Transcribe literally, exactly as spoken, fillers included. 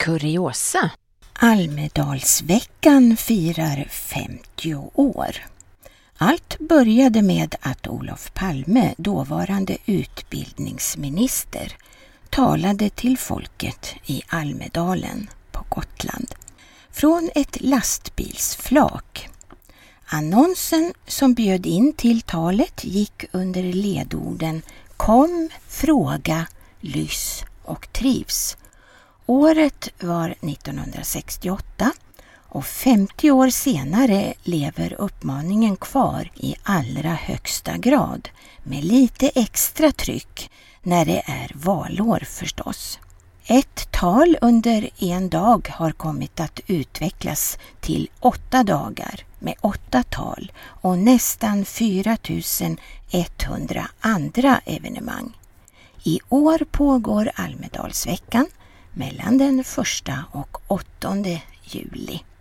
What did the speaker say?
Kuriosa. Almedalsveckan firar femtio år. Allt började med att Olof Palme, dåvarande utbildningsminister, talade till folket i Almedalen på Gotland från ett lastbilsflak. Annonsen som bjöd in till talet gick under ledorden Kom, fråga, lys och trivs. Året var nittonhundrasextioåtta och femtio år senare lever uppmaningen kvar i allra högsta grad med lite extra tryck när det är valår förstås. Ett tal under en dag har kommit att utvecklas till åtta dagar med åtta tal och nästan fyra tusen etthundra andra evenemang. I år pågår Almedalsveckan mellan den första och åttonde juli.